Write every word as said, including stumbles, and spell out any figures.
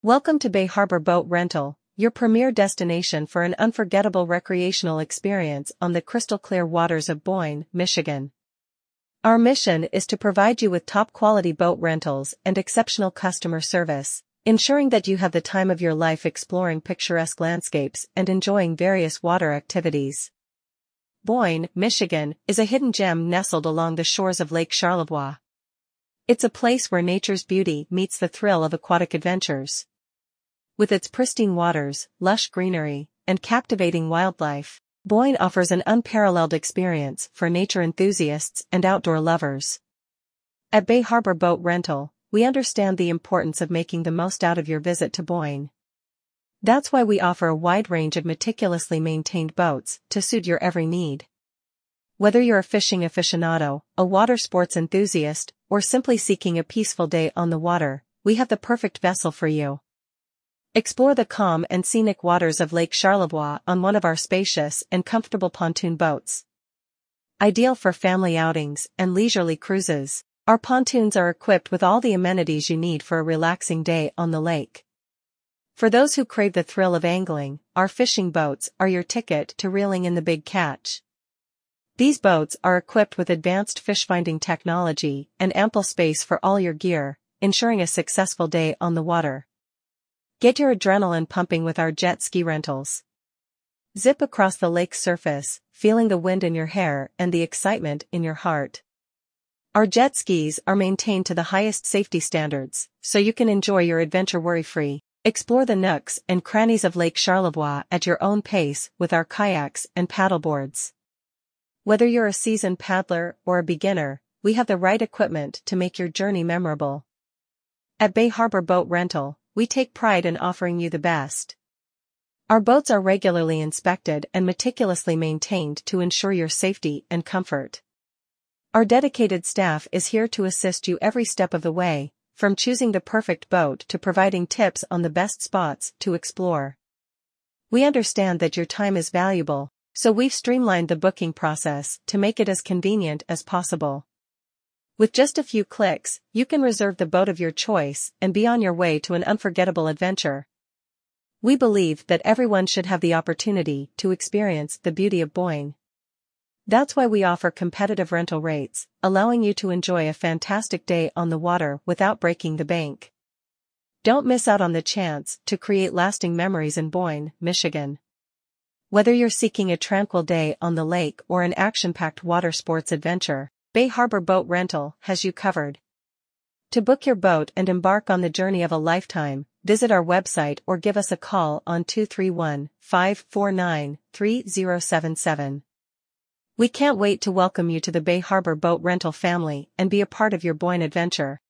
Welcome to Bay Harbor Boat Rental, your premier destination for an unforgettable recreational experience on the crystal-clear waters of Boyne, Michigan. Our mission is to provide you with top-quality boat rentals and exceptional customer service, ensuring that you have the time of your life exploring picturesque landscapes and enjoying various water activities. Boyne, Michigan, is a hidden gem nestled along the shores of Lake Charlevoix. It's a place where nature's beauty meets the thrill of aquatic adventures. With its pristine waters, lush greenery, and captivating wildlife, Boyne offers an unparalleled experience for nature enthusiasts and outdoor lovers. At Bay Harbor Boat Rental, we understand the importance of making the most out of your visit to Boyne. That's why we offer a wide range of meticulously maintained boats to suit your every need. Whether you're a fishing aficionado, a water sports enthusiast, or simply seeking a peaceful day on the water, we have the perfect vessel for you. Explore the calm and scenic waters of Lake Charlevoix on one of our spacious and comfortable pontoon boats. Ideal for family outings and leisurely cruises, our pontoons are equipped with all the amenities you need for a relaxing day on the lake. For those who crave the thrill of angling, our fishing boats are your ticket to reeling in the big catch. These boats are equipped with advanced fish-finding technology and ample space for all your gear, ensuring a successful day on the water. Get your adrenaline pumping with our jet ski rentals. Zip across the lake's surface, feeling the wind in your hair and the excitement in your heart. Our jet skis are maintained to the highest safety standards, so you can enjoy your adventure worry-free. Explore the nooks and crannies of Lake Charlevoix at your own pace with our kayaks and paddleboards. Whether you're a seasoned paddler or a beginner, we have the right equipment to make your journey memorable. At Bay Harbor Boat Rental, we take pride in offering you the best. Our boats are regularly inspected and meticulously maintained to ensure your safety and comfort. Our dedicated staff is here to assist you every step of the way, from choosing the perfect boat to providing tips on the best spots to explore. We understand that your time is valuable, so we've streamlined the booking process to make it as convenient as possible. With just a few clicks, you can reserve the boat of your choice and be on your way to an unforgettable adventure. We believe that everyone should have the opportunity to experience the beauty of Boyne. That's why we offer competitive rental rates, allowing you to enjoy a fantastic day on the water without breaking the bank. Don't miss out on the chance to create lasting memories in Boyne, Michigan. Whether you're seeking a tranquil day on the lake or an action-packed water sports adventure, Bay Harbor Boat Rental has you covered. To book your boat and embark on the journey of a lifetime, visit our website or give us a call on two three one, five four nine, three zero seven seven. We can't wait to welcome you to the Bay Harbor Boat Rental family and be a part of your Boyne adventure.